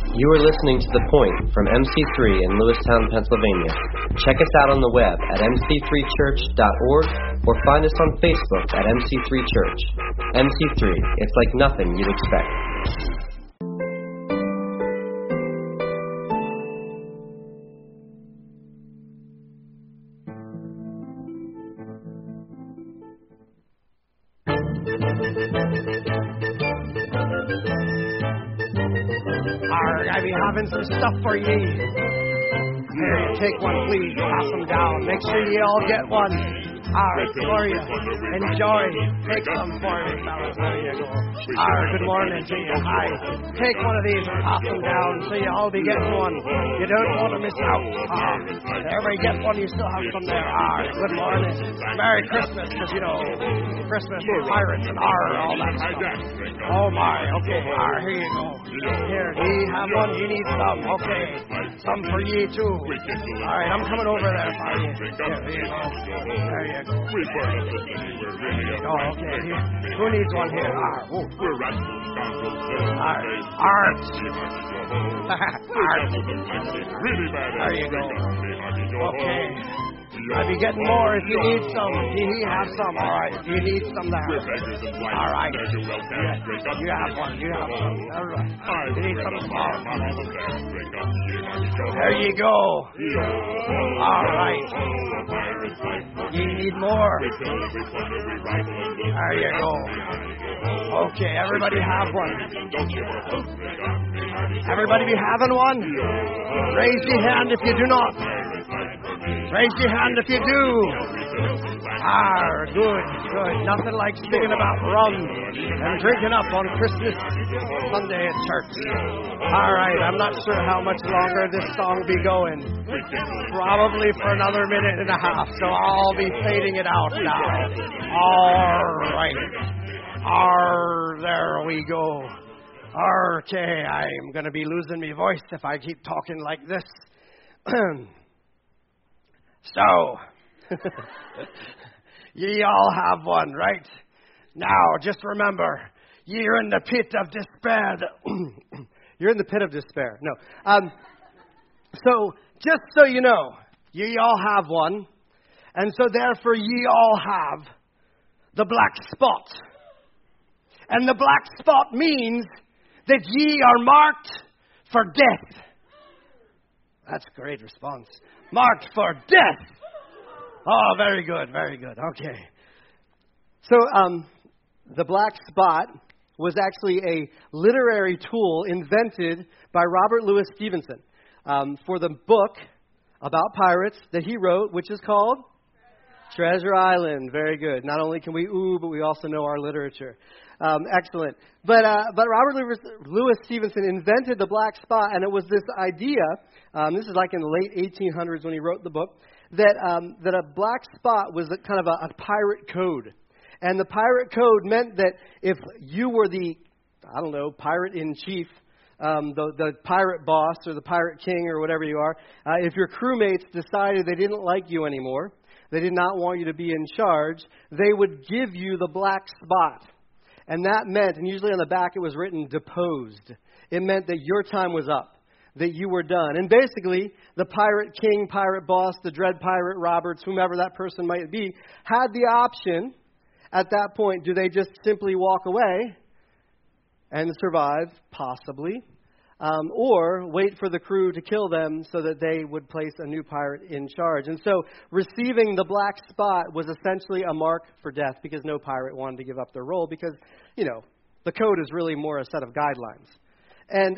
You are listening to The Point from MC3 in Lewistown, Pennsylvania. Check us out on the web at mc3church.org or find us on Facebook at MC3 Church. MC3, it's like nothing you'd expect. I be having some stuff for ye. Here, take one, please. Pass them down. Make sure you all get one. For you. Enjoy. Take some for me, fellas. There you go. Good morning to you. Hi. Take one of these and pass them down so you all be getting one. You don't want to miss out. Everybody get one, you still have some there. Good morning. Merry Christmas, because, Christmas for pirates and all that stuff. Oh, my. Okay. Here you go. Here, do you have one? You need some. Okay. Some for you, too. All right, I'm coming over there for you. Here you go. There you go. Oh, okay. Here. Who needs one here? Art. There you go. Okay. I'll be getting more if you need some. Do you have some? All right. Do you need some there? All right. You have one. You have some. All right. You need some small. There you go. All right. You need more. There you go. Okay. Everybody have one. Everybody be having one? Raise your hand if you do not. Raise your hand if you do. Good. Nothing like singing about rum and drinking up on Christmas Sunday at church. All right, I'm not sure how much longer this song be going. Probably for another minute and a half, so I'll be fading it out now. All right. There we go. Okay, I'm going to be losing my voice if I keep talking like this. So, ye all have one, right? Now, just remember, you're in the pit of despair. You're in the pit of despair. No. So, just so you know, ye all have one, and so therefore ye all have the black spot. And the black spot means that ye are marked for death. That's a great response. Marked for death. Oh, very good. Okay. So, the black spot was actually a literary tool invented by Robert Louis Stevenson for the book about pirates that he wrote, which is called Treasure Island. Very good. Not only can we but we also know our literature. Excellent. But Robert Louis Stevenson invented the black spot, and it was this idea. This is like in the late 1800s when he wrote the book, that a black spot was kind of a pirate code. And the pirate code meant that if you were the, pirate in chief, the pirate boss or the pirate king or whatever you are, if your crewmates decided they didn't like you anymore, they did not want you to be in charge, they would give you the black spot. And that meant, and usually on the back it was written deposed. It meant that your time was up, that you were done. And basically, the pirate king, pirate boss, the dread pirate Roberts, whomever that person might be, had the option at that point. Do they just simply walk away and survive? Possibly. Or wait for the crew to kill them so that they would place a new pirate in charge. And so receiving the black spot was essentially a mark for death because no pirate wanted to give up their role because, the code is really more a set of guidelines. And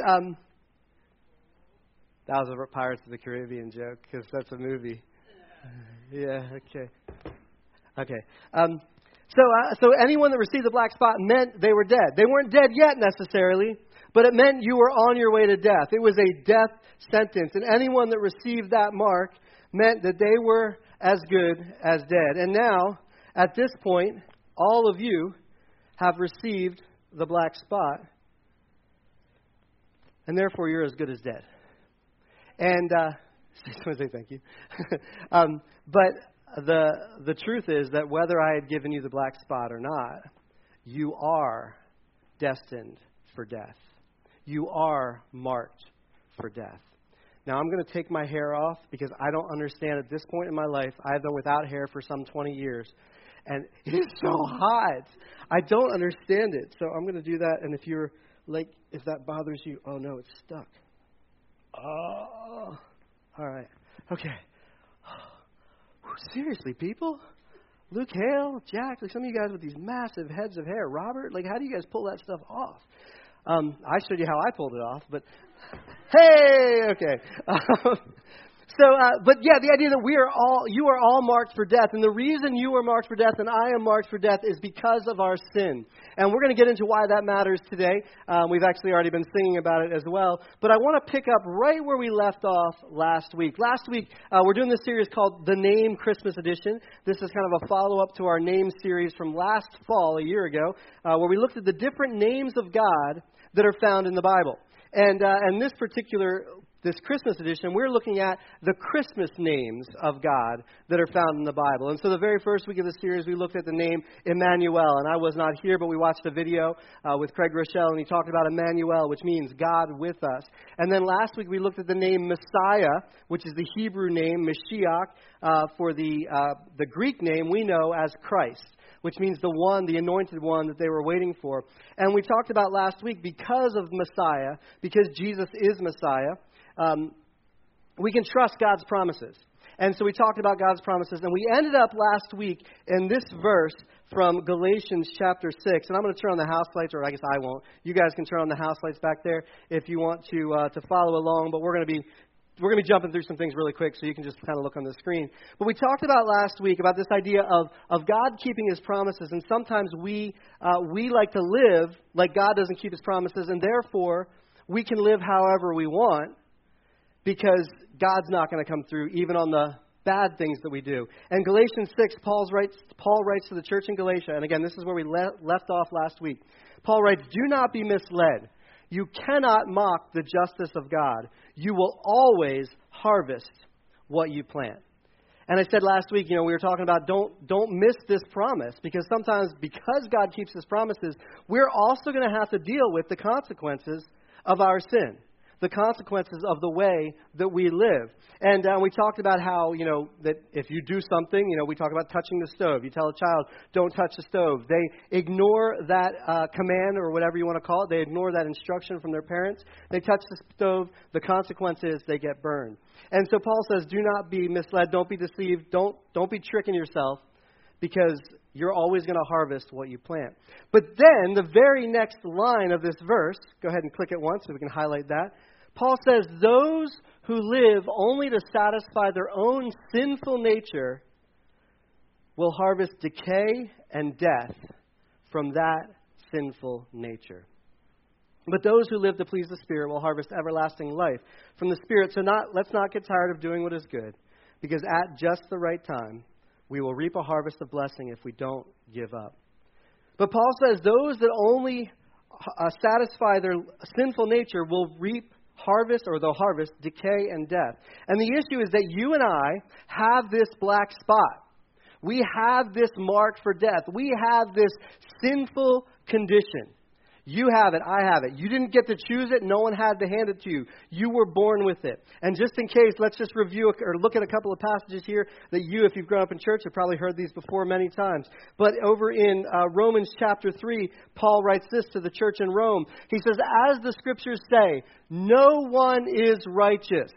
that was a Pirates of the Caribbean joke because that's a movie. Yeah, okay. So anyone that received the black spot meant they were dead. They weren't dead yet necessarily, but it meant you were on your way to death. It was a death sentence. And anyone that received that mark meant that they were as good as dead. And now, at this point, all of you have received the black spot. And therefore, you're as good as dead. And I just want to say thank you. But the truth is that whether I had given you the black spot or not, you are destined for death. You are marked for death. Now, I'm going to take my hair off because I don't understand at this point in my life. I've been without hair for some 20 years, and it is so hot. I don't understand it. So I'm going to do that, and if you're like, if that bothers you, oh, no, it's stuck. Oh, all right. Okay. Seriously, people? Luke Hale, Jack, like some of you guys with these massive heads of hair. Robert, like how do you guys pull that stuff off? I showed you how I pulled it off, but hey, okay. But yeah, the idea that you are all marked for death. And the reason you are marked for death and I am marked for death is because of our sin. And we're going to get into why that matters today. We've actually already been singing about it as well. But I want to pick up right where we left off last week. Last week, we're doing this series called The Name Christmas Edition. This is kind of a follow-up to our name series from last fall, a year ago, where we looked at the different names of God that are found in the Bible. And this Christmas edition, we're looking at the Christmas names of God that are found in the Bible. And so the very first week of the series, we looked at the name Emmanuel. And I was not here, but we watched a video with Craig Rochelle, and he talked about Emmanuel, which means God with us. And then last week, we looked at the name Messiah, which is the Hebrew name, Mashiach, for the Greek name we know as Christ, which means the anointed one that they were waiting for. And we talked about last week, because of Messiah, because Jesus is Messiah, we can trust God's promises. And so we talked about God's promises, and we ended up last week in this verse from Galatians chapter 6. And I'm going to turn on the house lights, or I guess I won't. You guys can turn on the house lights back there if you want to follow along. But we're going to be jumping through some things really quick, so you can just kind of look on the screen. But we talked about last week about this idea of God keeping His promises, and sometimes we like to live like God doesn't keep His promises, and therefore we can live however we want, because God's not going to come through even on the bad things that we do. And Galatians 6, Paul writes to the church in Galatia, and again, this is where we left off last week. Paul writes, "Do not be misled. You cannot mock the justice of God. You will always harvest what you plant." And I said last week, we were talking about don't miss this promise, because sometimes because God keeps His promises, we're also going to have to deal with the consequences of our sin, the consequences of the way that we live. And we talked about how, that if you do something, we talk about touching the stove. You tell a child, don't touch the stove. They ignore that command, or whatever you want to call it. They ignore that instruction from their parents. They touch the stove. The consequence is they get burned. And so Paul says, do not be misled. Don't be deceived. Don't be tricking yourself, because you're always going to harvest what you plant. But then the very next line of this verse, go ahead and click it once so we can highlight that. Paul says, those who live only to satisfy their own sinful nature will harvest decay and death from that sinful nature. But those who live to please the Spirit will harvest everlasting life from the Spirit. So let's not get tired of doing what is good, because at just the right time, we will reap a harvest of blessing if we don't give up. But Paul says those that only satisfy their sinful nature will reap harvest, or they'll harvest decay and death. And the issue is that you and I have this black spot. We have this mark for death. We have this sinful condition. You have it. I have it. You didn't get to choose it. No one had to hand it to you. You were born with it. And just in case, let's just review or look at a couple of passages here that if you've grown up in church, have probably heard these before many times. But over in Romans chapter 3, Paul writes this to the church in Rome. He says, as the Scriptures say, no one is righteous,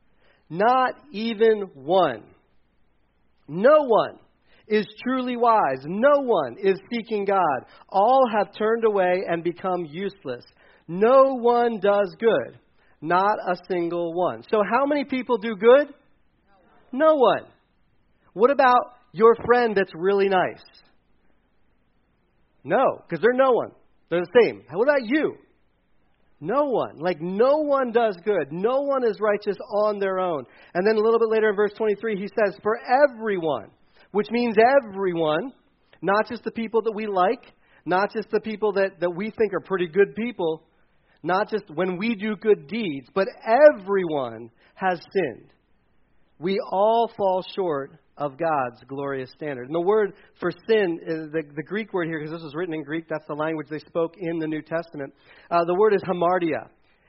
not even one. No one is truly wise. No one is seeking God. All have turned away and become useless. No one does good. Not a single one. So how many people do good? No one. What about your friend that's really nice? No, because they're no one. They're the same. What about you? No one. No one does good. No one is righteous on their own. And then a little bit later in verse 23, he says, for everyone, which means everyone, not just the people that we like, not just the people that we think are pretty good people, not just when we do good deeds, but everyone has sinned. We all fall short of God's glorious standard. And the word for sin, is the Greek word here, because this was written in Greek, that's the language they spoke in the New Testament. The word is hamartia.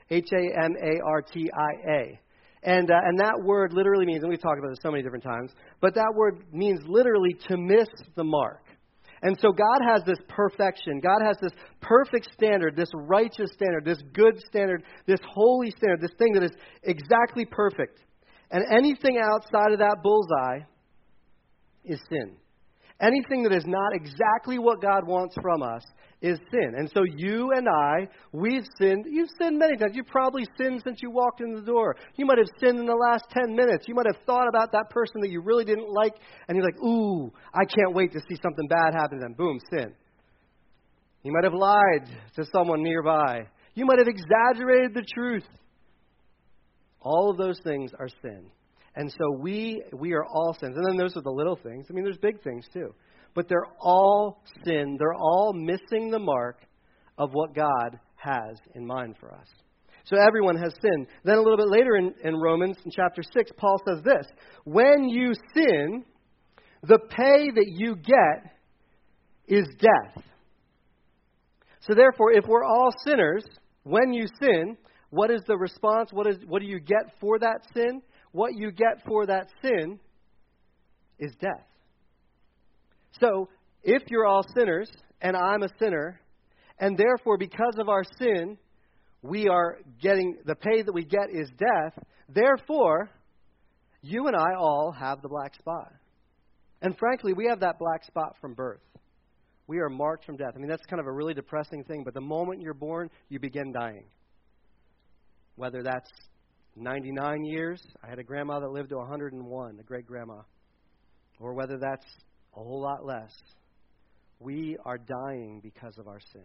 Hamartia. And that word literally means, and we've talked about this so many different times, but that word means literally to miss the mark. And so God has this perfection. God has this perfect standard, this righteous standard, this good standard, this holy standard, this thing that is exactly perfect. And anything outside of that bullseye is sin. Anything that is not exactly what God wants from us is sin. And so you and I, we've sinned. You've sinned many times. You've probably sinned since you walked in the door. You might have sinned in the last 10 minutes. You might have thought about that person that you really didn't like, and you're like, ooh, I can't wait to see something bad happen to them. Boom, sin. You might have lied to someone nearby. You might have exaggerated the truth. All of those things are sin. And so we are all sins. And then those are the little things. I mean, there's big things too. But they're all sin. They're all missing the mark of what God has in mind for us. So everyone has sinned. Then a little bit later in Romans, in chapter 6, Paul says this: when you sin, the pay that you get is death. So therefore, if we're all sinners, when you sin, what is the response? What do you get for that sin? What you get for that sin is death. So, if you're all sinners, and I'm a sinner, and therefore because of our sin, we are getting, the pay that we get is death, therefore, you and I all have the black spot. And frankly, we have that black spot from birth. We are marked from death. I mean, that's kind of a really depressing thing, but the moment you're born, you begin dying. Whether that's 99 years, I had a grandma that lived to 101, a great-grandma, or whether that's a whole lot less, we are dying because of our sin.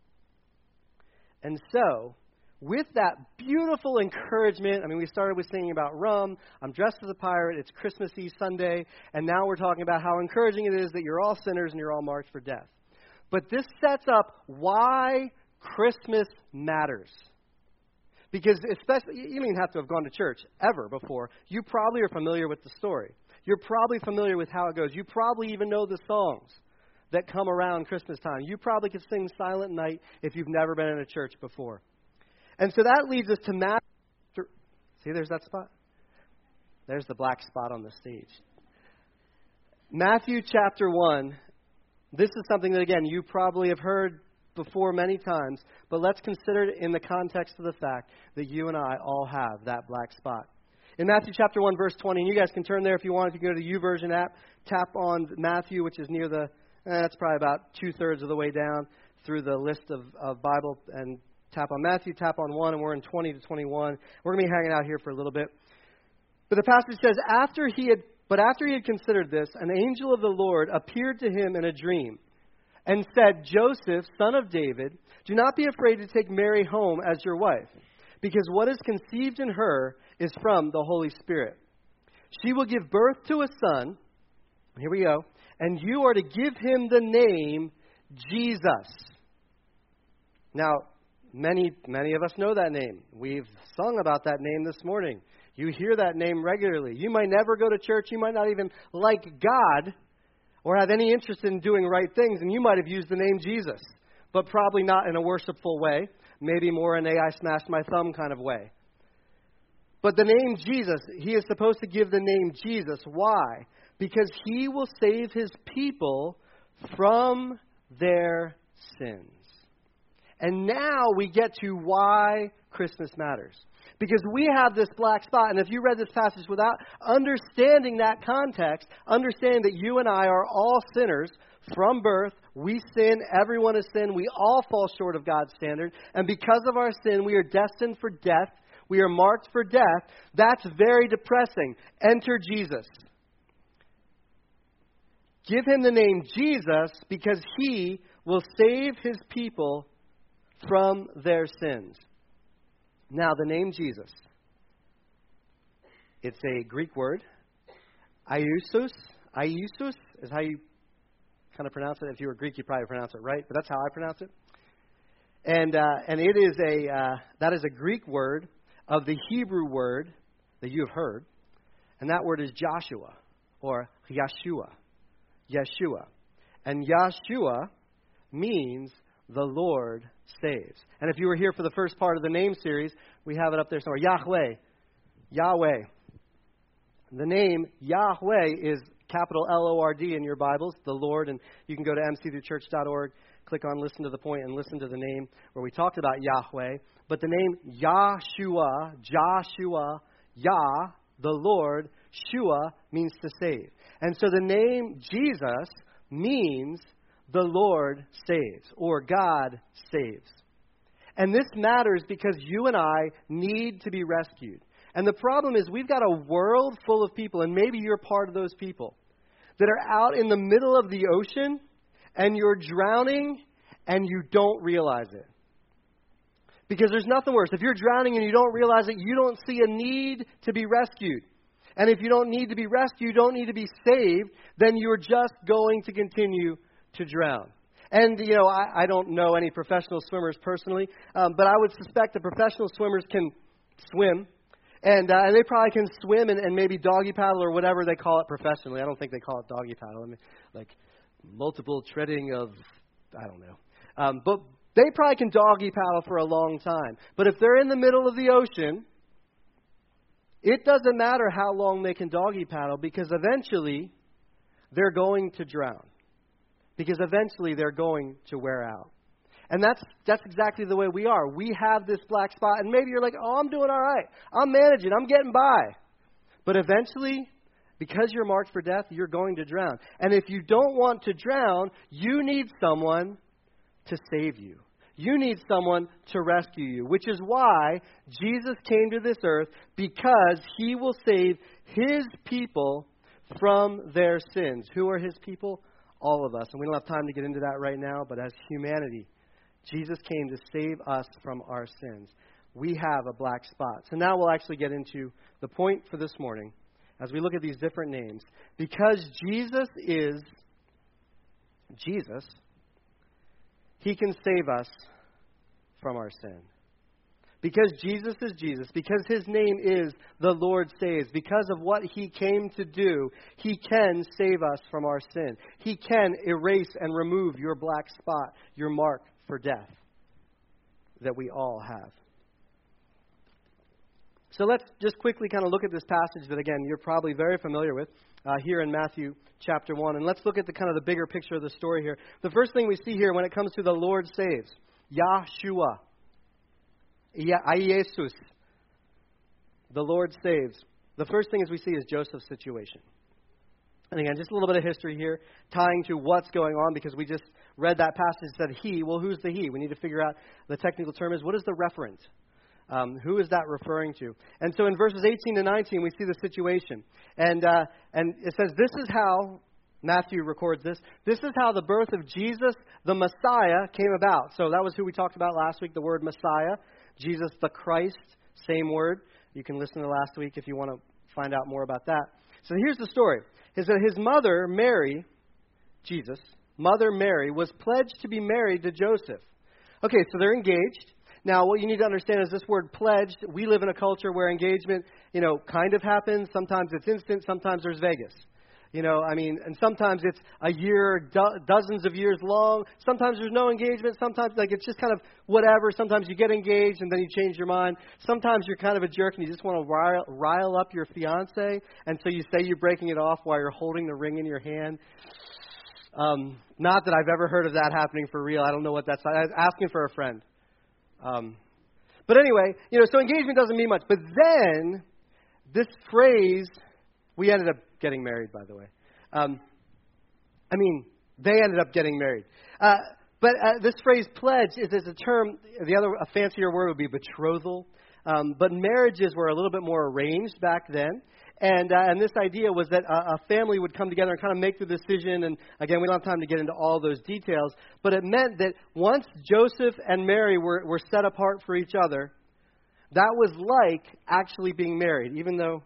And so, with that beautiful encouragement, I mean, we started with singing about rum, I'm dressed as a pirate, it's Christmas Eve Sunday, and now we're talking about how encouraging it is that you're all sinners and you're all marked for death. But this sets up why Christmas matters. Because especially, you don't even have to have gone to church ever before. You probably are familiar with the story. You're probably familiar with how it goes. You probably even know the songs that come around Christmas time. You probably could sing Silent Night if you've never been in a church before. And so that leads us to Matthew. See, there's that spot. There's the black spot on the stage. Matthew chapter 1. This is something that, again, you probably have heard before many times, but let's consider it in the context of the fact that you and I all have that black spot. In Matthew chapter 1, verse 20, and you guys can turn there if you want. If you go to the YouVersion app, tap on Matthew, which is near the, that's probably about 2/3 of the way down through the list of Bible, and tap on Matthew, tap on 1, and we're in 20 to 21. We're going to be hanging out here for a little bit. But the passage says, after he had considered this, an angel of the Lord appeared to him in a dream and said, Joseph, son of David, do not be afraid to take Mary home as your wife, because what is conceived in her is from the Holy Spirit. She will give birth to a son, here we go, and you are to give him the name Jesus. Now, many of us know that name. We've sung about that name this morning. You hear that name regularly. You might never go to church. You might not even like God or have any interest in doing right things, and you might have used the name Jesus, but probably not in a worshipful way, maybe more in a I smashed my thumb kind of way. But the name Jesus, he is supposed to give the name Jesus. Why? Because he will save his people from their sins. And now we get to why Christmas matters. Because we have this black spot, and if you read this passage without understanding that context, understanding that you and I are all sinners from birth, we sin, everyone has sinned, we all fall short of God's standard, and because of our sin, we are destined for death, we are marked for death. That's very depressing. Enter Jesus. Give him the name Jesus because he will save his people from their sins. Now, the name Jesus, it's a Greek word. Iousos is how you kind of pronounce it. If you were Greek, you'd probably pronounce it right, but that's how I pronounce it. And it is that is a Greek word of the Hebrew word that you have heard, and that word is Joshua or Yeshua. And Yeshua means the Lord saves. And if you were here for the first part of the name series, we have it up there somewhere. Yahweh. Yahweh. The name Yahweh is capital L-O-R-D in your Bibles, the Lord. And you can go to mc3church.org, click on Listen to the Point, and listen to the name where we talked about Yahweh. But the name Yahshua, Joshua, Yah, the Lord, Shua means to save. And so the name Jesus means the Lord saves, or God saves. And this matters because you and I need to be rescued. And the problem is we've got a world full of people, and maybe you're part of those people, that are out in the middle of the ocean, and you're drowning, and you don't realize it. Because there's nothing worse. If you're drowning and you don't realize it, you don't see a need to be rescued. And if you don't need to be rescued, you don't need to be saved, then you're just going to continue to drown. And, you know, I don't know any professional swimmers personally, but I would suspect that professional swimmers can swim. And they probably can swim and maybe doggy paddle or whatever they call it professionally. I don't think they call it doggy paddle. I mean, like multiple treading of, I don't know. But they probably can doggy paddle for a long time. But if they're in the middle of the ocean, it doesn't matter how long they can doggy paddle because eventually they're going to drown. Because eventually they're going to wear out. And that's exactly the way we are. We have this black spot, and maybe you're like, oh, I'm doing all right. I'm managing. I'm getting by. But eventually, because you're marked for death, you're going to drown. And if you don't want to drown, you need someone to save you. You need someone to rescue you, which is why Jesus came to this earth, because he will save his people from their sins. Who are his people? All of us. And we don't have time to get into that right now, but as humanity, Jesus came to save us from our sins. We have a black spot. So now we'll actually get into the point for this morning as we look at these different names. Because Jesus is Jesus, he can save us from our sin. Because Jesus is Jesus, because his name is the Lord saves, because of what he came to do, he can save us from our sin. He can erase and remove your black spot, your mark for death that we all have. So let's just quickly kind of look at this passage that, again, you're probably very familiar with here in Matthew chapter 1. And let's look at the kind of the bigger picture of the story here. The first thing we see here when it comes to the Lord saves, Yahshua. Jesus, the Lord saves. The first thing as we see is Joseph's situation. And again, just a little bit of history here, tying to what's going on, because we just read that passage that said he. Well, who's the he? We need to figure out the technical term is, what is the referent? Who is that referring to? And so in verses 18 to 19, we see the situation. And it says, this is how, Matthew records this, this is how the birth of Jesus, the Messiah, came about. So that was who we talked about last week, the word Messiah. Jesus the Christ, same word. You can listen to last week if you want to find out more about that. So here's the story. Is that his mother, Mary, Jesus, mother Mary, was pledged to be married to Joseph. Okay, so they're engaged. Now, what you need to understand is this word pledged, we live in a culture where engagement, kind of happens. Sometimes it's instant, sometimes there's Vegas. And sometimes it's a year, dozens of years long. Sometimes there's no engagement. Sometimes, it's just kind of whatever. Sometimes you get engaged and then you change your mind. Sometimes you're kind of a jerk and you just want to rile up your fiance. And so you say you're breaking it off while you're holding the ring in your hand. Not that I've ever heard of that happening for real. I don't know what that's like. I was asking for a friend. But anyway, so engagement doesn't mean much. But then this phrase, we ended up getting married, by the way. They ended up getting married. But this phrase pledge is a term, a fancier word would be betrothal. But marriages were a little bit more arranged back then. And this idea was that a family would come together and kind of make the decision. And again, we don't have time to get into all those details. But it meant that once Joseph and Mary were set apart for each other, that was like actually being married, even though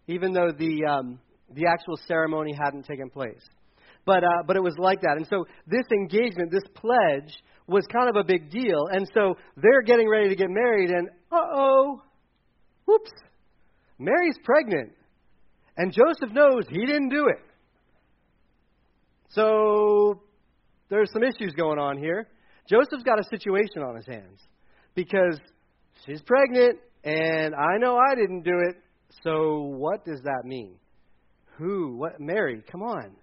the actual ceremony hadn't taken place. But it was like that. And so this engagement, this pledge, was kind of a big deal. And so they're getting ready to get married, and whoops, Mary's pregnant. And Joseph knows he didn't do it. So there's some issues going on here. Joseph's got a situation on his hands because she's pregnant, and I know I didn't do it. So what does that mean? Who? What? Mary, come on.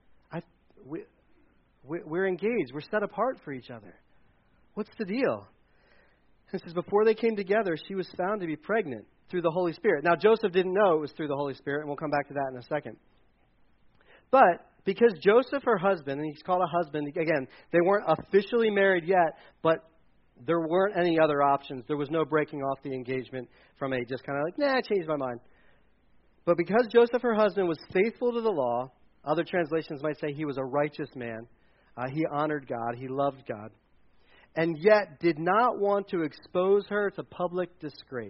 We're engaged. We're set apart for each other. What's the deal? It says, before they came together, she was found to be pregnant through the Holy Spirit. Now, Joseph didn't know it was through the Holy Spirit, and we'll come back to that in a second. But because Joseph, her husband, and he's called a husband, again, they weren't officially married yet, but there weren't any other options. There was no breaking off the engagement from a just kind of like, I changed my mind. But because Joseph, her husband, was faithful to the law, other translations might say he was a righteous man. He honored God. He loved God. And yet did not want to expose her to public disgrace.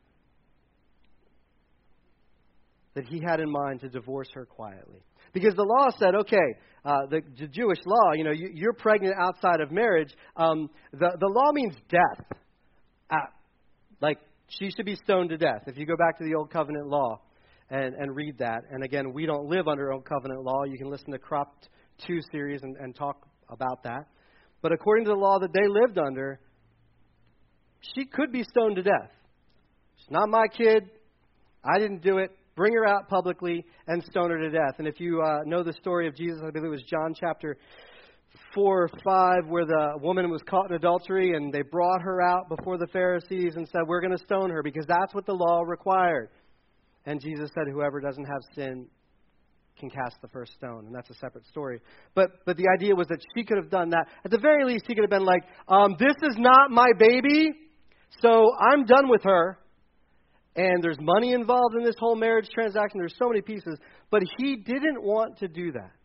That he had in mind to divorce her quietly. Because the law said, the Jewish law, you're pregnant outside of marriage. The law means death. Like, she should be stoned to death. If you go back to the Old Covenant law and read that. And again, we don't live under Old Covenant law. You can listen to Cropped 2 series and talk about that. But according to the law that they lived under, she could be stoned to death. She's not my kid. I didn't do it. Bring her out publicly and stone her to death. And if you know the story of Jesus, I believe it was John chapter 4 or 5, where the woman was caught in adultery and they brought her out before the Pharisees and said, we're going to stone her because that's what the law required. And Jesus said, whoever doesn't have sin can cast the first stone. And that's a separate story. But the idea was that she could have done that. At the very least, he could have been like, this is not my baby, so I'm done with her. And there's money involved in this whole marriage transaction. There's so many pieces. But he didn't want to do that.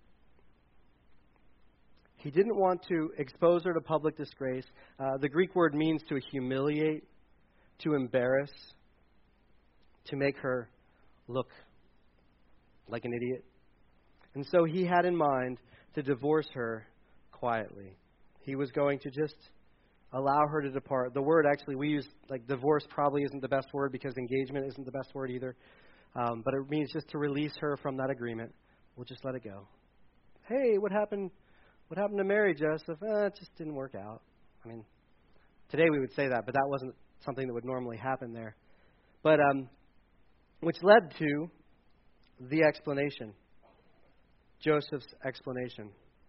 He didn't want to expose her to public disgrace. The Greek word means to humiliate, to embarrass, to make her look like an idiot. And so he had in mind to divorce her quietly. He was going to just allow her to depart. The word actually we use, like divorce probably isn't the best word because engagement isn't the best word either. But it means just to release her from that agreement. We'll just let it go. Hey, what happened? What happened to Mary, Joseph? It just didn't work out. I mean, today we would say that, but that wasn't something that would normally happen there. But which led to the explanation. Joseph's explanation.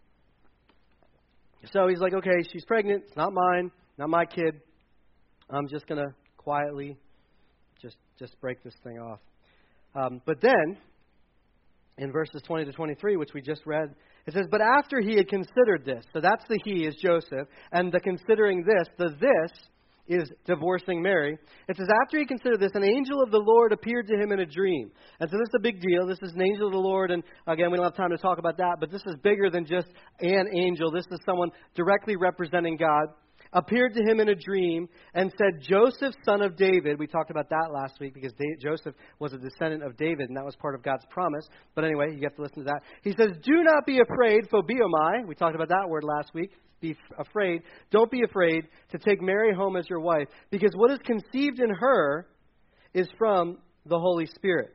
So he's like, okay, she's pregnant. It's not mine, not my kid. I'm just going to quietly just break this thing off. But then, in verses 20 to 23, which we just read, it says, but after he had considered this, so that's the he is Joseph, and the considering this, the this is divorcing Mary. It says, after he considered this, an angel of the Lord appeared to him in a dream. And so this is a big deal. This is an angel of the Lord, and again, we don't have time to talk about that, but this is bigger than just an angel. This is someone directly representing God. Appeared to him in a dream and said, Joseph, son of David. We talked about that last week because Joseph was a descendant of David, and that was part of God's promise. But anyway, you have to listen to that. He says, do not be afraid, phobiomai. We talked about that word last week. Be afraid. Don't be afraid to take Mary home as your wife, because what is conceived in her is from the Holy Spirit.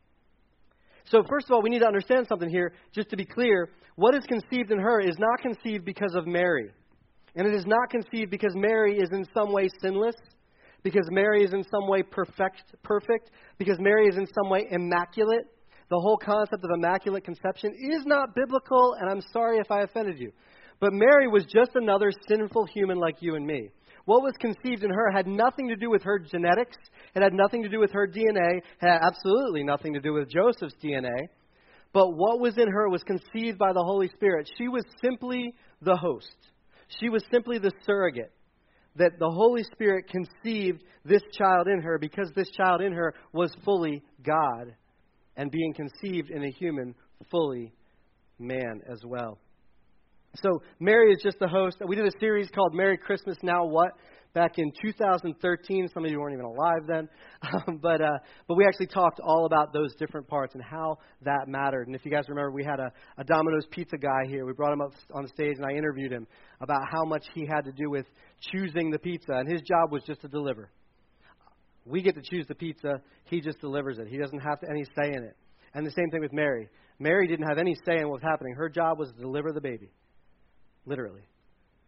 So first of all, we need to understand something here. Just to be clear, what is conceived in her is not conceived because of Mary. And it is not conceived because Mary is in some way sinless, because Mary is in some way perfect, because Mary is in some way immaculate. The whole concept of immaculate conception is not biblical, and I'm sorry if I offended you. But Mary was just another sinful human like you and me. What was conceived in her had nothing to do with her genetics. It had nothing to do with her DNA. It had absolutely nothing to do with Joseph's DNA. But what was in her was conceived by the Holy Spirit. She was simply the host. She was simply the surrogate. That the Holy Spirit conceived this child in her because this child in her was fully God and being conceived in a human, fully man as well. So Mary is just the host. We did a series called Merry Christmas, Now What? Back in 2013. Some of you weren't even alive then. But we actually talked all about those different parts and how that mattered. And if you guys remember, we had a Domino's pizza guy here. We brought him up on the stage and I interviewed him about how much he had to do with choosing the pizza. And his job was just to deliver. We get to choose the pizza. He just delivers it. He doesn't have any say in it. And the same thing with Mary. Mary didn't have any say in what was happening. Her job was to deliver the baby. Literally.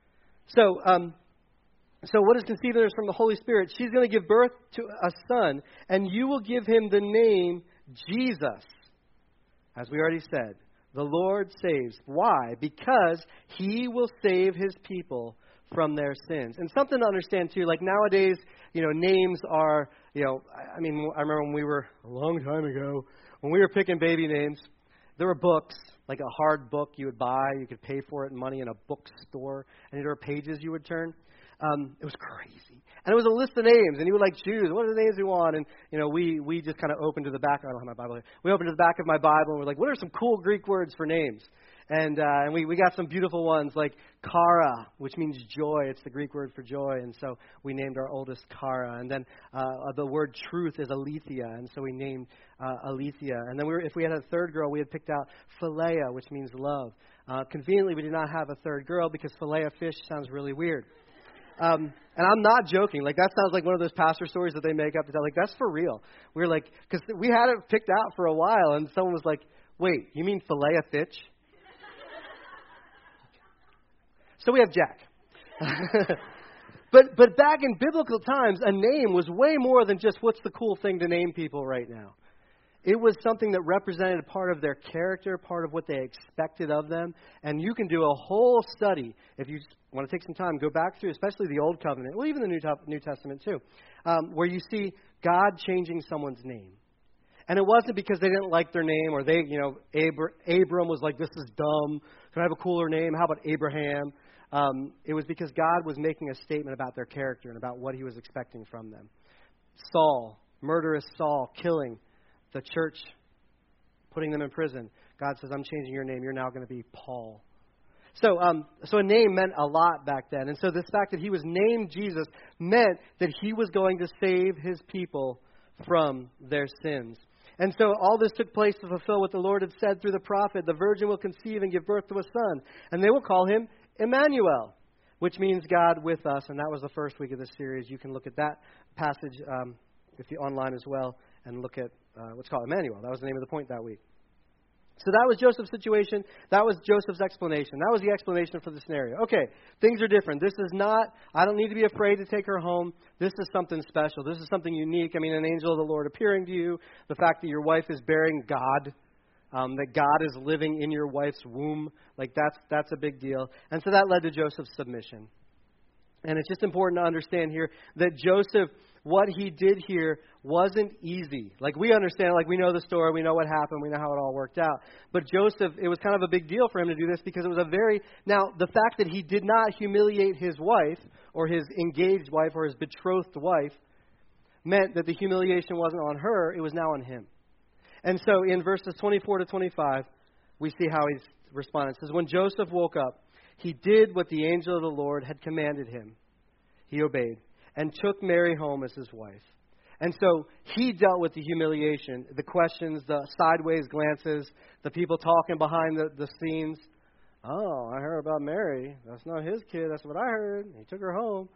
So what is conceived in her is from the Holy Spirit. She's going to give birth to a son, and you will give him the name Jesus. As we already said, the Lord saves. Why? Because he will save his people from their sins. And something to understand, too, like nowadays, names are, I remember when we were, a long time ago, when we were picking baby names, there were books, like a hard book you would buy. You could pay for it in money in a bookstore, and there were pages you would turn. It was crazy. And it was a list of names, and you would choose, what are the names you want? And, we just kind of opened to the back. I don't have my Bible here. We opened to the back of my Bible, and we're like, what are some cool Greek words for names? And we got some beautiful ones like Kara, which means joy. It's the Greek word for joy. And so we named our oldest Kara. And then the word truth is Aletheia. And so we named Aletheia. And then if we had a third girl, we had picked out Philea, which means love. Conveniently, we did not have a third girl because Philea fish sounds really weird. And I'm not joking. That sounds like one of those pastor stories that they make up to tell. That's for real. We were because we had it picked out for a while, and someone was like, wait, you mean Philea fish? So we have Jack. But back in biblical times, a name was way more than just what's the cool thing to name people right now. It was something that represented part of their character, part of what they expected of them. And you can do a whole study, if you want to take some time, go back through, especially the Old Covenant, well, even the New Testament too, where you see God changing someone's name. And it wasn't because they didn't like their name or they, Abram was like, this is dumb. Can I have a cooler name? How about Abraham? It was because God was making a statement about their character and about what he was expecting from them. Saul, murderous Saul, killing the church, putting them in prison. God says, I'm changing your name. You're now going to be Paul. So a name meant a lot back then. And so this fact that he was named Jesus meant that he was going to save his people from their sins. And so all this took place to fulfill what the Lord had said through the prophet. The virgin will conceive and give birth to a son, and they will call him Emmanuel, which means God with us. And that was the first week of this series. You can look at that passage if you're online as well and look at what's called Emmanuel. That was the name of the point that week. So that was Joseph's situation. That was Joseph's explanation. That was the explanation for the scenario. Okay, things are different. This is not, I don't need to be afraid to take her home. This is something special. This is something unique. An angel of the Lord appearing to you. The fact that your wife is bearing God. That God is living in your wife's womb. That's a big deal. And so that led to Joseph's submission. And it's just important to understand here that Joseph, what he did here wasn't easy. We understand, we know the story, we know what happened, we know how it all worked out. But Joseph, it was kind of a big deal for him to do this because it was now, the fact that he did not humiliate his wife or his engaged wife or his betrothed wife meant that the humiliation wasn't on her, it was now on him. And so in verses 24 to 25, we see how he's responded. It says, when Joseph woke up, he did what the angel of the Lord had commanded him. He obeyed and took Mary home as his wife. And so he dealt with the humiliation, the questions, the sideways glances, the people talking behind the scenes. Oh, I heard about Mary. That's not his kid. That's what I heard. He took her home.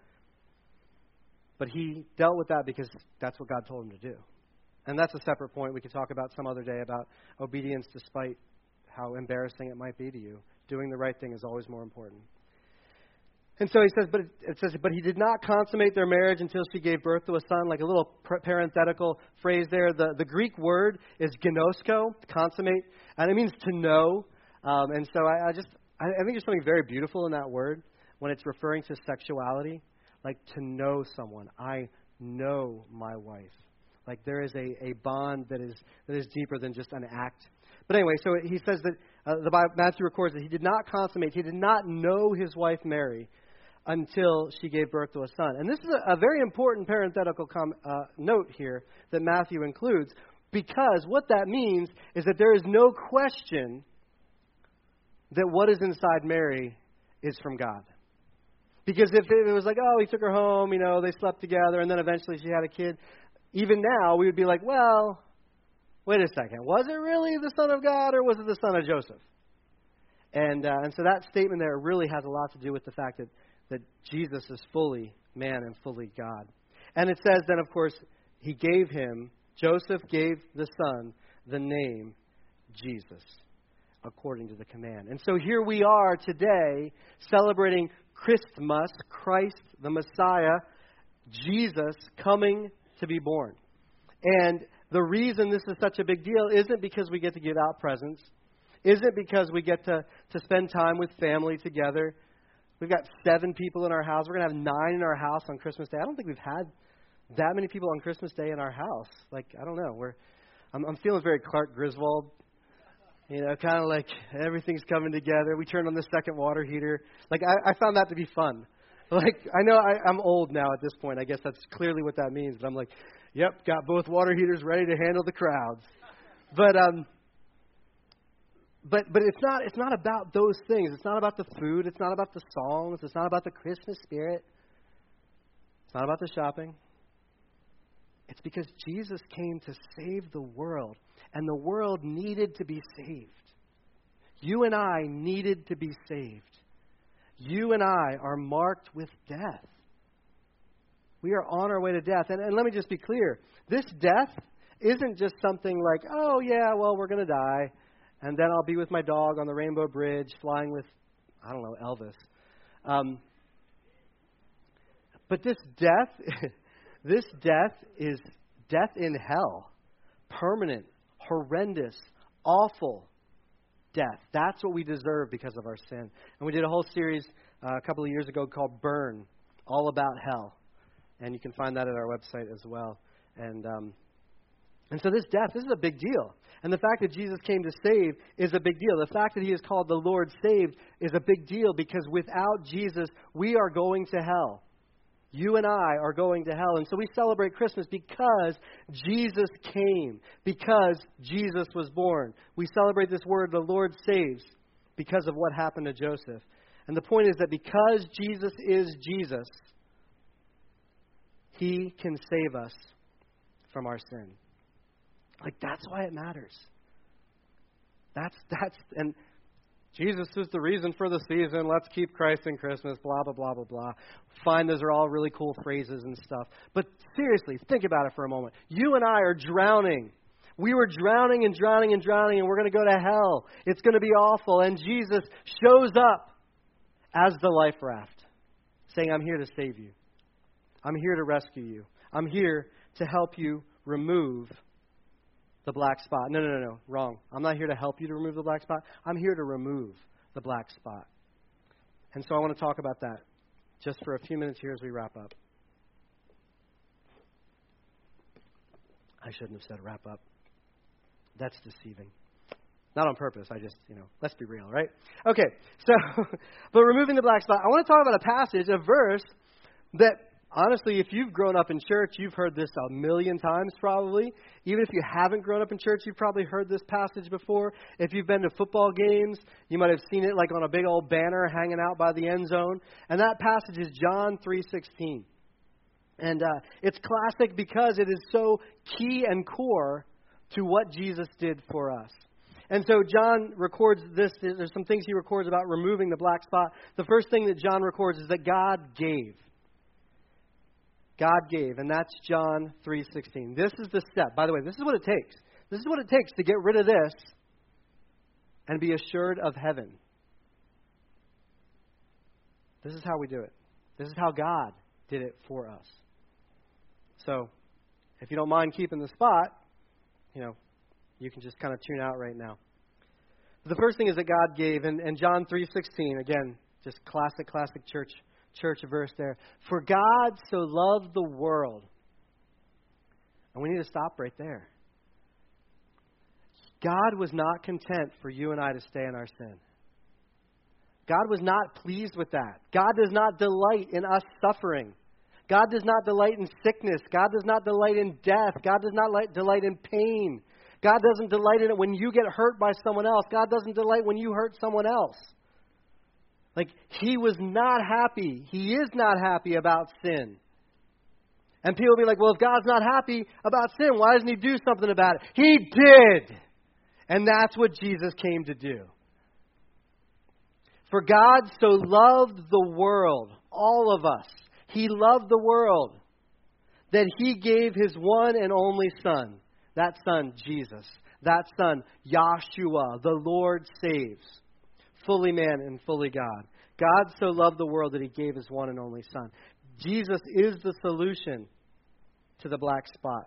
But he dealt with that because that's what God told him to do. And that's a separate point we could talk about some other day about obedience despite how embarrassing it might be to you. Doing the right thing is always more important. And so he says, but he did not consummate their marriage until she gave birth to a son, like a little parenthetical phrase there. The Greek word is ginosko, to consummate, and it means to know. And so I think there's something very beautiful in that word when it's referring to sexuality, like to know someone. I know my wife. There is a bond that is deeper than just an act. But anyway, so he says that Matthew records that he did not consummate, he did not know his wife Mary until she gave birth to a son. And this is a very important parenthetical note here that Matthew includes, because what that means is that there is no question that what is inside Mary is from God. Because if it was he took her home, they slept together, and then eventually she had a kid, even now we would be like, well, wait a second, was it really the Son of God or was it the son of Joseph? And so that statement there really has a lot to do with the fact that Jesus is fully man and fully God. And it says then, of course, Joseph gave the son the name Jesus, according to the command. And so here we are today celebrating Christmas, Christ, the Messiah, Jesus coming to be born. And the reason this is such a big deal isn't because we get to give out presents, isn't because we get to spend time with family together. We've got 7 people in our house. We're going to have 9 in our house on Christmas Day. I don't think we've had that many people on Christmas Day in our house. Like, I don't know. I'm feeling very Clark Griswold. Kind of like everything's coming together. We turned on the second water heater. Like, I found that to be fun. Like, I know I'm old now at this point. I guess that's clearly what that means. But I'm like, yep, got both water heaters ready to handle the crowds. But it's not about those things. It's not about the food. It's not about the songs. It's not about the Christmas spirit. It's not about the shopping. It's because Jesus came to save the world, and the world needed to be saved. You and I needed to be saved. You and I are marked with death. We are on our way to death. And let me just be clear. This death isn't just something like, oh, yeah, well, we're going to die, and then I'll be with my dog on the Rainbow Bridge flying with, I don't know, Elvis. But this death is death in hell. Permanent, horrendous, awful death. That's what we deserve because of our sin. And we did a whole series a couple of years ago called Burn, all about hell. And you can find that at our website as well. And so this is a big deal. And the fact that Jesus came to save is a big deal. The fact that he is called the Lord saved is a big deal because without Jesus, we are going to hell. You and I are going to hell. And so we celebrate Christmas because Jesus came, because Jesus was born. We celebrate this word, the Lord saves, because of what happened to Joseph. And the point is that because Jesus is Jesus, he can save us from our sin. Like, that's why it matters. And Jesus is the reason for the season. Let's keep Christ in Christmas, blah, blah, blah, blah, blah. Fine, those are all really cool phrases and stuff. But seriously, think about it for a moment. You and I are drowning. We were drowning and drowning and drowning, and we're going to go to hell. It's going to be awful. And Jesus shows up as the life raft, saying, I'm here to save you. I'm here to rescue you. I'm here to help you remove the black spot. No, wrong. I'm not here to help you to remove the black spot. I'm here to remove the black spot. And so I want to talk about that just for a few minutes here as we wrap up. I shouldn't have said wrap up. That's deceiving. Not on purpose. I just, let's be real, right? Okay, so, but removing the black spot. I want to talk about a passage, a verse that, honestly, if you've grown up in church, you've heard this a million times probably. Even if you haven't grown up in church, you've probably heard this passage before. If you've been to football games, you might have seen it like on a big old banner hanging out by the end zone. And that passage is John 3:16. And it's classic because it is so key and core to what Jesus did for us. And so John records this. There's some things he records about removing the black spot. The first thing that John records is that God gave. God gave, and that's John 3:16. This is the step. By the way, this is what it takes. This is what it takes to get rid of this and be assured of heaven. This is how we do it. This is how God did it for us. So, if you don't mind keeping the spot, you can just kind of tune out right now. The first thing is that God gave, and John 3:16, again, just classic church verse there. For God so loved the world. And we need to stop right there. God was not content for you and I to stay in our sin. God was not pleased with that. God does not delight in us suffering. God does not delight in sickness. God does not delight in death. God does not delight in pain. God doesn't delight in it when you get hurt by someone else. God doesn't delight when you hurt someone else. Like, he was not happy. He is not happy about sin. And people will be like, well, if God's not happy about sin, why doesn't he do something about it? He did. And that's what Jesus came to do. For God so loved the world, all of us. He loved the world that he gave his one and only Son. That Son, Jesus. That Son, Yahshua, the Lord saves. Fully man and fully God. God so loved the world that he gave his one and only Son. Jesus is the solution to the black spot.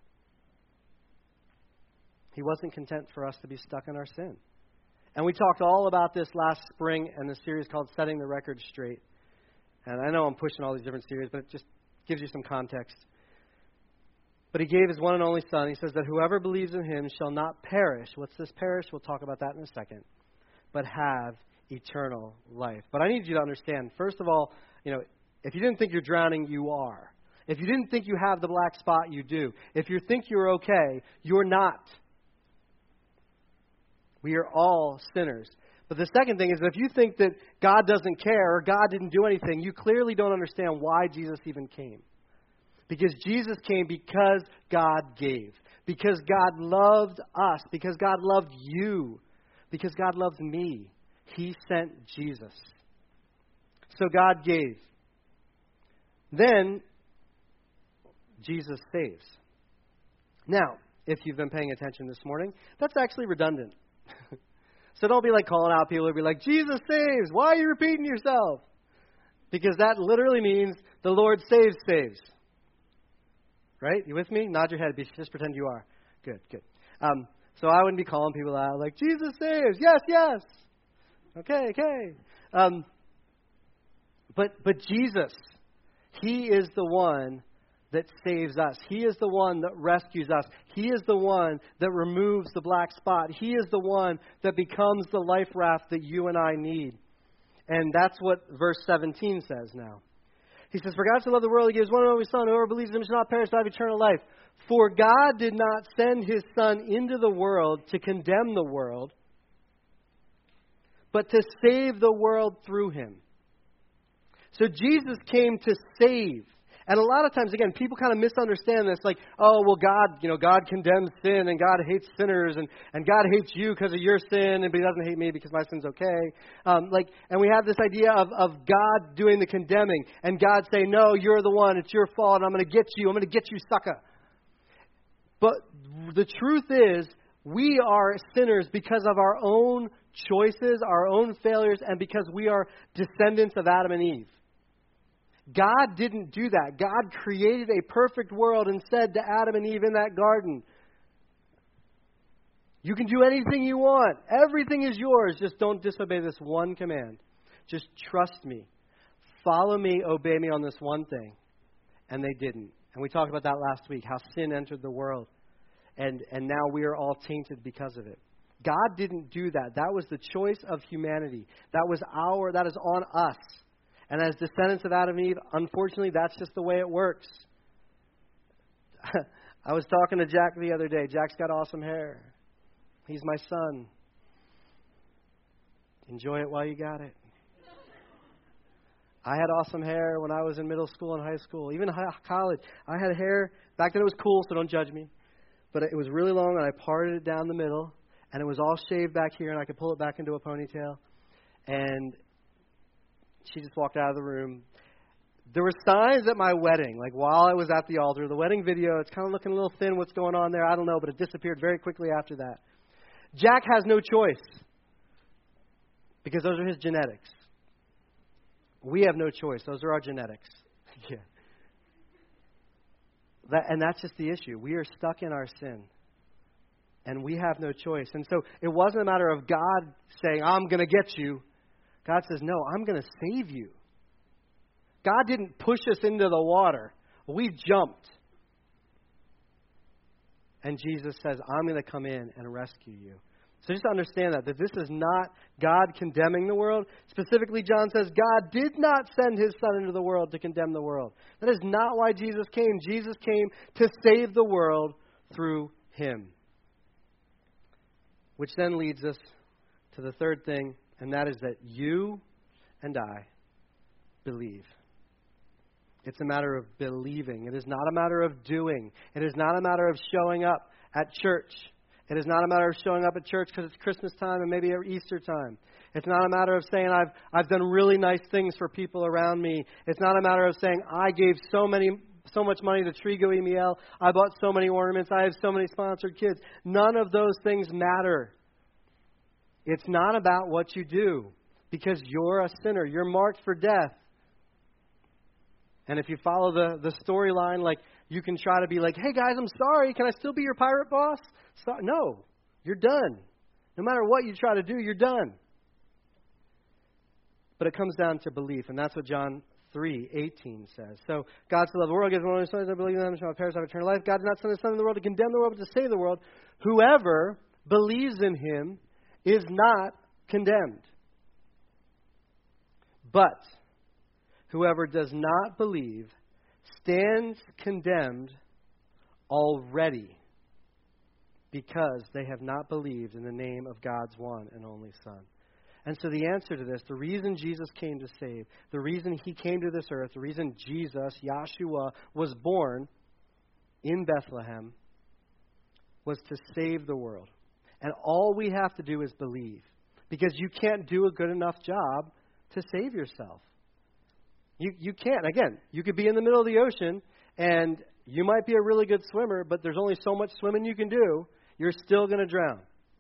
He wasn't content for us to be stuck in our sin. And we talked all about this last spring in the series called Setting the Record Straight. And I know I'm pushing all these different series, but it just gives you some context. But he gave his one and only Son. He says that whoever believes in him shall not perish. What's this perish? We'll talk about that in a second. But have eternal life. But I need you to understand, first of all, if you didn't think you're drowning, you are. If you didn't think you have the black spot, you do. If you think you're okay, you're not. We are all sinners. But the second thing is that if you think that God doesn't care or God didn't do anything, you clearly don't understand why Jesus even came. Because Jesus came because God gave. Because God loved us. Because God loved you. Because God loves me. He sent Jesus. So God gave. Then, Jesus saves. Now, if you've been paying attention this morning, that's actually redundant. So don't be like calling out people who be like, Jesus saves. Why are you repeating yourself? Because that literally means the Lord saves. Right? You with me? Nod your head. Just pretend you are. Good. So I wouldn't be calling people out like, Jesus saves. Yes. Okay. But Jesus, he is the one that saves us. He is the one that rescues us. He is the one that removes the black spot. He is the one that becomes the life raft that you and I need. And that's what verse 17 says now. He says, for God so loved the world, he gives one and only Son. Whoever believes in him shall not perish but have eternal life. For God did not send his Son into the world to condemn the world, but to save the world through him. So Jesus came to save. And a lot of times, again, people kind of misunderstand this, like, oh, well, God condemns sin, and God hates sinners, and God hates you because of your sin, but he doesn't hate me because my sin's okay. And we have this idea of God doing the condemning, and God saying, no, you're the one, it's your fault, and I'm going to get you, sucker. But the truth is, we are sinners because of our own choices, our own failures, and because we are descendants of Adam and Eve. God didn't do that. God created a perfect world and said to Adam and Eve in that garden, you can do anything you want. Everything is yours. Just don't disobey this one command. Just trust me. Follow me, obey me on this one thing. And they didn't. And we talked about that last week, how sin entered the world. And now we are all tainted because of it. God didn't do that. That was the choice of humanity. That is on us. And as descendants of Adam and Eve, unfortunately, that's just the way it works. I was talking to Jack the other day. Jack's got awesome hair. He's my son. Enjoy it while you got it. I had awesome hair when I was in middle school and high school, even college. I had hair. Back then it was cool, so don't judge me. But it was really long, and I parted it down the middle, and it was all shaved back here, and I could pull it back into a ponytail. And she just walked out of the room. There were signs at my wedding, like while I was at the altar. The wedding video, it's kind of looking a little thin. What's going on there? I don't know, but it disappeared very quickly after that. Jack has no choice because those are his genetics. We have no choice. Those are our genetics. Yeah. And that's just the issue. We are stuck in our sin. And we have no choice. And so it wasn't a matter of God saying, I'm going to get you. God says, no, I'm going to save you. God didn't push us into the water. We jumped. And Jesus says, I'm going to come in and rescue you. So just understand that this is not God condemning the world. Specifically, John says, God did not send his Son into the world to condemn the world. That is not why Jesus came. Jesus came to save the world through him. Which then leads us to the third thing, and that is that you and I believe. It's a matter of believing. It is not a matter of doing. It is not a matter of showing up at church. It is not a matter of showing up at church because it's Christmas time and maybe Easter time. It's not a matter of saying I've done really nice things for people around me. It's not a matter of saying I gave so much money to Trigo Emiel. I bought so many ornaments. I have so many sponsored kids. None of those things matter. It's not about what you do. because you're a sinner. You're marked for death. And if you follow the storyline, like, you can try to be like, hey guys, I'm sorry. Can I still be your pirate boss? No, you're done. No matter what you try to do, you're done. But it comes down to belief, and that's what John 3:18 says. So God so loved the world, gives one of his sons, I believe in them shall not perish, have eternal life. God did not send his Son in the world to condemn the world, but to save the world. Whoever believes in him is not condemned. But whoever does not believe stands condemned already, because they have not believed in the name of God's one and only Son. And so the answer to this, the reason Jesus came to save, the reason he came to this earth, the reason Jesus, Yahshua, was born in Bethlehem, was to save the world. And all we have to do is believe. Because you can't do a good enough job to save yourself. You can't. Again, you could be in the middle of the ocean, and you might be a really good swimmer, but there's only so much swimming you can do. You're still going to drown.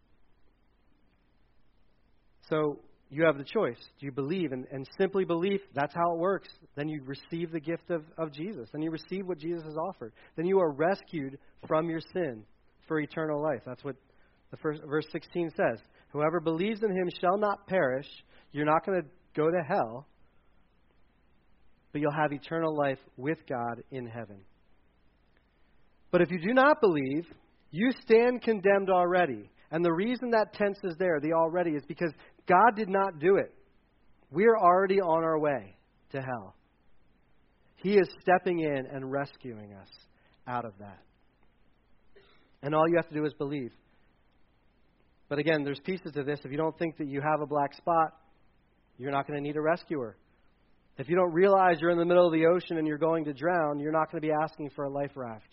So you have the choice. Do you believe? And simply belief, that's how it works. Then you receive the gift of Jesus. Then you receive what Jesus has offered. Then you are rescued from your sin for eternal life. That's what verse 16 says. Whoever believes in him shall not perish. You're not going to go to hell, but you'll have eternal life with God in heaven. But if you do not believe, you stand condemned already. And the reason that tense is there, the already, is because God did not do it. We're already on our way to hell. He is stepping in and rescuing us out of that. And all you have to do is believe. But again, there's pieces to this. If you don't think that you have a black spot, you're not going to need a rescuer. If you don't realize you're in the middle of the ocean and you're going to drown, you're not going to be asking for a life raft.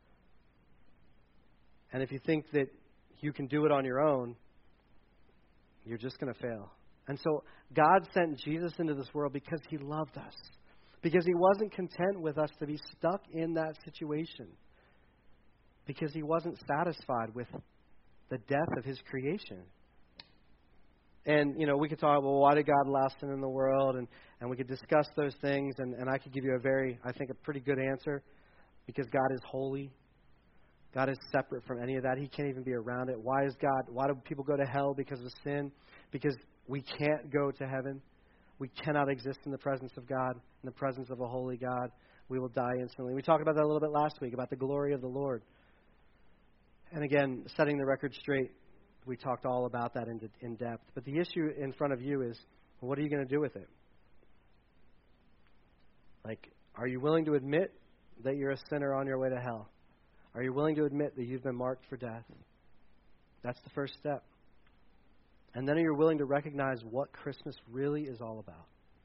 And if you think that you can do it on your own, you're just going to fail. And so God sent Jesus into this world because he loved us. Because he wasn't content with us to be stuck in that situation. Because he wasn't satisfied with the death of his creation. And, we could talk, well, why did God allow sin in the world? And we could discuss those things. And I could give you a pretty good answer. Because God is holy. God is separate from any of that. He can't even be around it. Why do people go to hell because of sin? Because we can't go to heaven. We cannot exist in the presence of God, in the presence of a holy God. We will die instantly. We talked about that a little bit last week, about the glory of the Lord. And again, setting the record straight, we talked all about that in depth. But the issue in front of you is, well, what are you going to do with it? Like, are you willing to admit that you're a sinner on your way to hell? Are you willing to admit that you've been marked for death? That's the first step. And then are you willing to recognize what Christmas really is all about?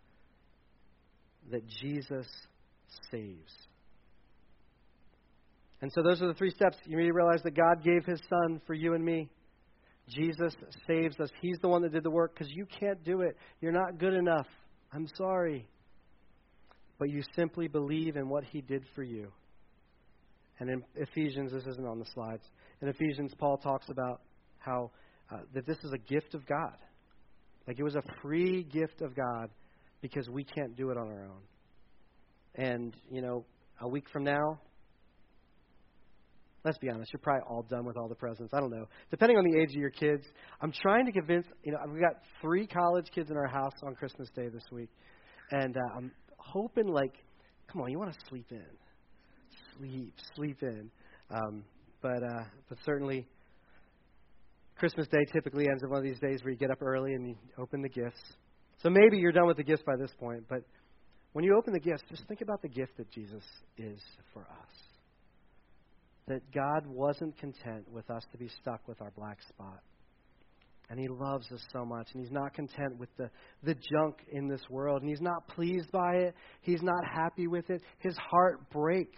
That Jesus saves. And so those are the three steps. You need to realize that God gave his Son for you and me. Jesus saves us. He's the one that did the work because you can't do it. You're not good enough. I'm sorry. But you simply believe in what he did for you. And in Ephesians, this isn't on the slides. In Ephesians, Paul talks about how that this is a gift of God. Like it was a free gift of God because we can't do it on our own. And, a week from now, let's be honest, you're probably all done with all the presents. I don't know. Depending on the age of your kids, I'm trying to convince, we've got 3 college kids in our house on Christmas Day this week. And I'm hoping, come on, you want to sleep in. Sleep in. But certainly, Christmas Day typically ends up one of these days where you get up early and you open the gifts. So maybe you're done with the gifts by this point, but when you open the gifts, just think about the gift that Jesus is for us. That God wasn't content with us to be stuck with our black spot. And he loves us so much. And he's not content with the junk in this world. And he's not pleased by it. He's not happy with it. His heart breaks.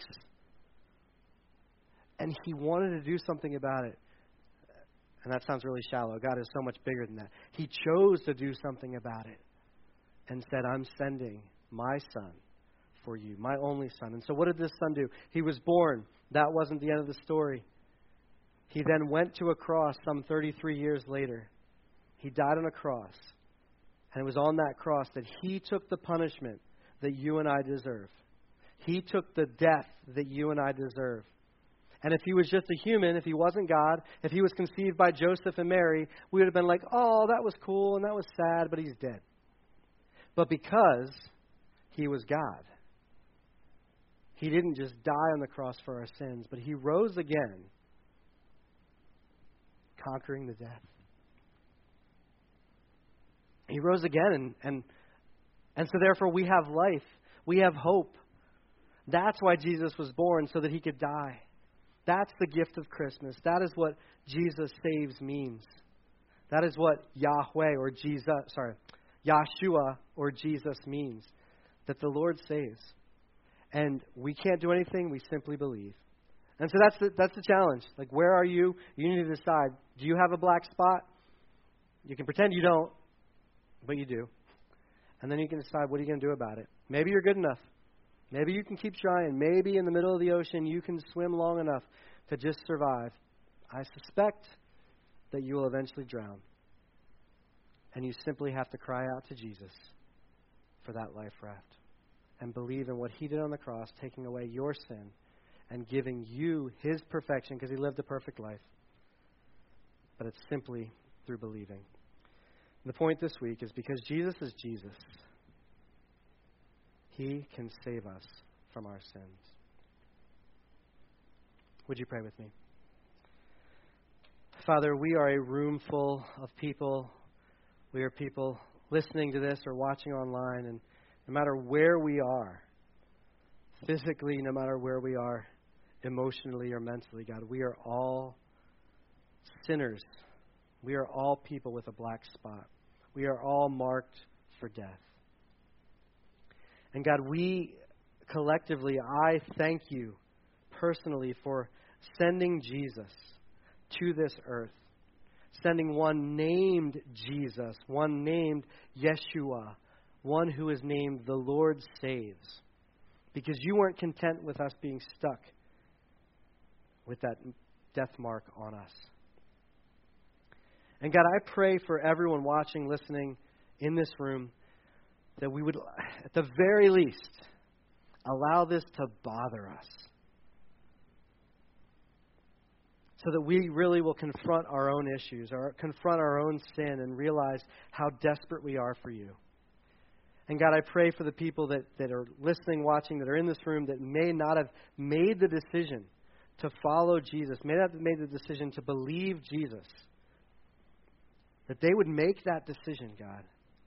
And he wanted to do something about it. And that sounds really shallow. God is so much bigger than that. He chose to do something about it. And said, I'm sending my Son for you, my only Son. And so what did this Son do? He was born. That wasn't the end of the story. He then went to a cross some 33 years later. He died on a cross. And it was on that cross that He took the punishment that you and I deserve. He took the death that you and I deserve. And if He was just a human, if He wasn't God, if He was conceived by Joseph and Mary, we would have been like, oh, that was cool and that was sad, but He's dead. But because He was God, He didn't just die on the cross for our sins, but He rose again, conquering the death. He rose again, and so therefore we have life. We have hope. That's why Jesus was born, so that He could die. That's the gift of Christmas. That is what Jesus saves means. That is what Yahweh or Yahshua or Jesus means. That the Lord saves. And we can't do anything, we simply believe. And so that's the challenge. Like, where are you? You need to decide. Do you have a black spot? You can pretend you don't, but you do. And then you can decide, what are you going to do about it? Maybe you're good enough. Maybe you can keep trying. Maybe in the middle of the ocean you can swim long enough to just survive. I suspect that you will eventually drown. And you simply have to cry out to Jesus for that life raft. And believe in what He did on the cross, taking away your sin and giving you His perfection, because He lived a perfect life. But it's simply through believing. And the point this week is because Jesus is Jesus, He can save us from our sins. Would you pray with me? Father, we are a room full of people. We are people listening to this or watching online, and no matter where we are, physically, no matter where we are, emotionally or mentally, God, we are all sinners. We are all people with a black spot. We are all marked for death. And God, we collectively, I thank You personally for sending Jesus to this earth. Sending one named Jesus, one named Yeshua, one who is named the Lord Saves. Because You weren't content with us being stuck with that death mark on us. And God, I pray for everyone watching, listening in this room, that we would, at the very least, allow this to bother us. So that we really will confront our own issues, or confront our own sin, and realize how desperate we are for You. And God, I pray for the people that are listening, watching, that are in this room, that may not have made the decision to follow Jesus, may not have made the decision to believe Jesus, that they would make that decision, God.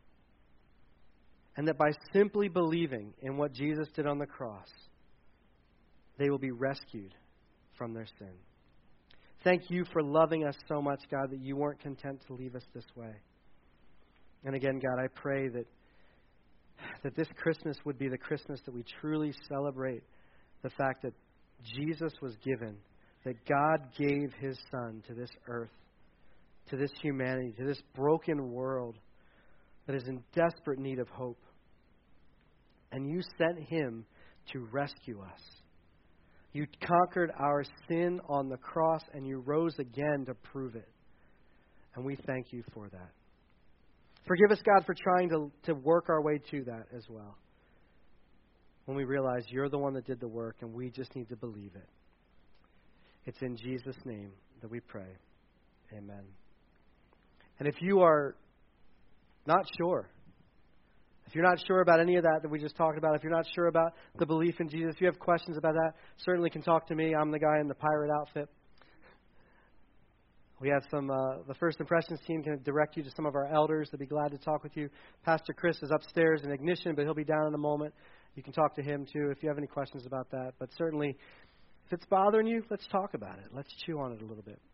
And that by simply believing in what Jesus did on the cross, they will be rescued from their sin. Thank You for loving us so much, God, that You weren't content to leave us this way. And again, God, I pray that this Christmas would be the Christmas that we truly celebrate the fact that Jesus was given, that God gave His Son to this earth, to this humanity, to this broken world that is in desperate need of hope. And You sent Him to rescue us. You conquered our sin on the cross, and You rose again to prove it. And we thank You for that. Forgive us, God, for trying to work our way to that as well. When we realize You're the one that did the work, and we just need to believe it. It's in Jesus' name that we pray. Amen. And if you are not sure, if you're not sure about any of that we just talked about, if you're not sure about the belief in Jesus, if you have questions about that, certainly can talk to me. I'm the guy in the pirate outfit. We have the First Impressions team can direct you to some of our elders. They'll be glad to talk with you. Pastor Chris is upstairs in Ignition, but he'll be down in a moment. You can talk to him too if you have any questions about that. But certainly, if it's bothering you, let's talk about it. Let's chew on it a little bit.